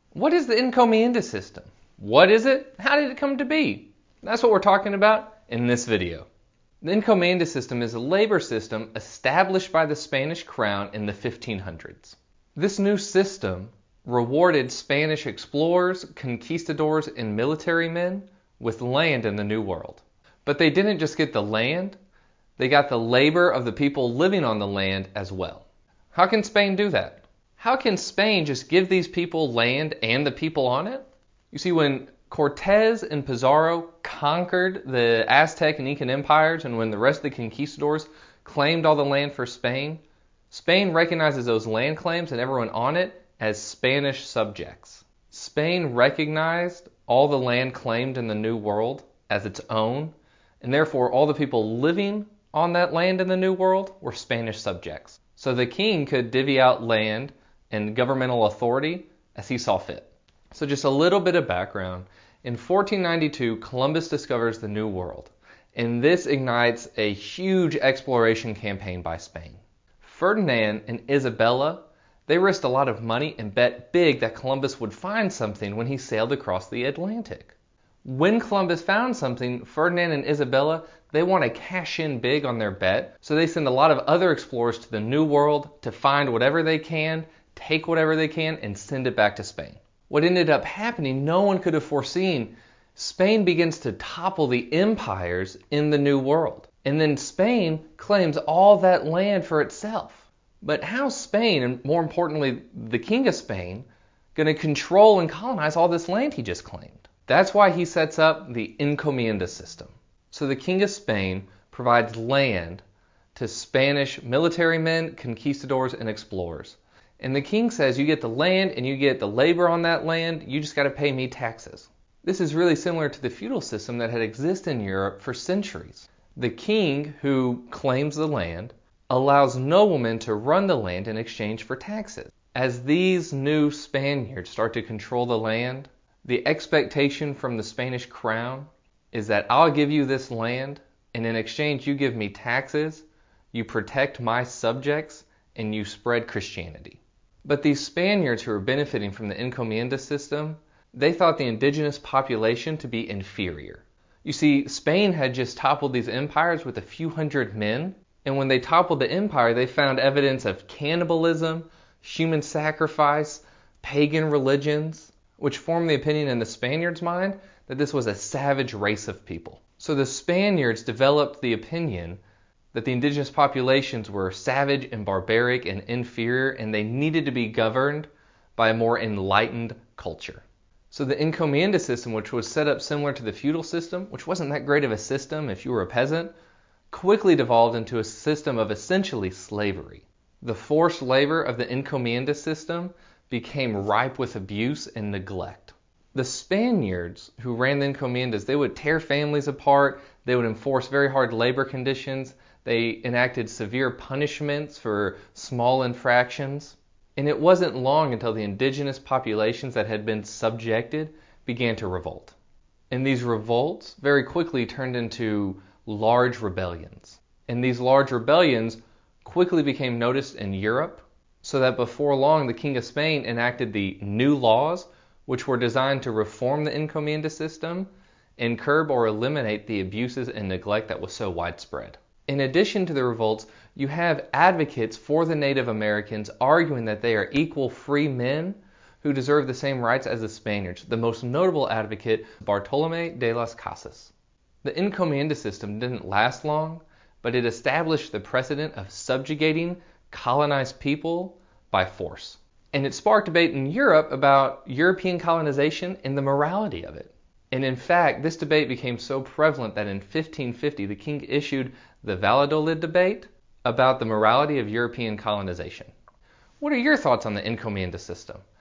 What is the encomienda system? What is it? How did it come to be? That's what we're talking about in this video. The encomienda system is a labor system established by the Spanish crown in the 1500s. This new system rewarded Spanish explorers, conquistadors, and military men with land in the New World. But they didn't just get the land, they got the labor of the people living on the land as well. How can Spain do that? How can Spain just give these people land and the people on it? You see, when Cortez and Pizarro conquered the Aztec and Incan empires, and when the rest of the conquistadors claimed all the land for Spain, Spain recognizes those land claims and everyone on it as Spanish subjects. Spain recognized all the land claimed in the New World as its own, and therefore all the people living on that land in the New World were Spanish subjects. So the king could divvy out land and governmental authority as he saw fit. So just a little bit of background. In 1492, Columbus discovers the New World, and this ignites a huge exploration campaign by Spain. Ferdinand and Isabella, they risked a lot of money and bet big that Columbus would find something when he sailed across the Atlantic. When Columbus found something, Ferdinand and Isabella, they want to cash in big on their bet, so they send a lot of other explorers to the New World to find whatever they can, take whatever they can, and send it back to Spain. What ended up happening, no one could have foreseen. Spain begins to topple the empires in the New World. And then Spain claims all that land for itself. But how's Spain, and more importantly, the King of Spain, going to control and colonize all this land he just claimed? That's why he sets up the encomienda system. So the King of Spain provides land to Spanish military men, conquistadors, and explorers. And the king says, you get the land and you get the labor on that land, you just got to pay me taxes. This is really similar to the feudal system that had existed in Europe for centuries. The king, who claims the land, allows noblemen to run the land in exchange for taxes. As these new Spaniards start to control the land, the expectation from the Spanish crown is that I'll give you this land, and in exchange you give me taxes, you protect my subjects, and you spread Christianity. But these Spaniards who were benefiting from the encomienda system, they thought the indigenous population to be inferior. You see, Spain had just toppled these empires with a few hundred men, and when they toppled the empire, they found evidence of cannibalism, human sacrifice, pagan religions, which formed the opinion in the Spaniards' mind that this was a savage race of people. So the Spaniards developed the opinion that the indigenous populations were savage and barbaric and inferior, and they needed to be governed by a more enlightened culture. So the encomienda system, which was set up similar to the feudal system, which wasn't that great of a system if you were a peasant, quickly devolved into a system of essentially slavery. The forced labor of the encomienda system became ripe with abuse and neglect. The Spaniards who ran the encomiendas, they would tear families apart, they would enforce very hard labor conditions, they enacted severe punishments for small infractions. And it wasn't long until the indigenous populations that had been subjected began to revolt. And these revolts very quickly turned into large rebellions. And these large rebellions quickly became noticed in Europe, so that before long the King of Spain enacted the new laws, which were designed to reform the encomienda system and curb or eliminate the abuses and neglect that was so widespread. In addition to the revolts, you have advocates for the Native Americans arguing that they are equal free men who deserve the same rights as the Spaniards. The most notable advocate, Bartolomé de las Casas. The encomienda system didn't last long, but it established the precedent of subjugating colonized people by force. And it sparked debate in Europe about European colonization and the morality of it. And in fact, this debate became so prevalent that in 1550 the king issued the Valladolid debate about the morality of European colonization. What are your thoughts on the encomienda system?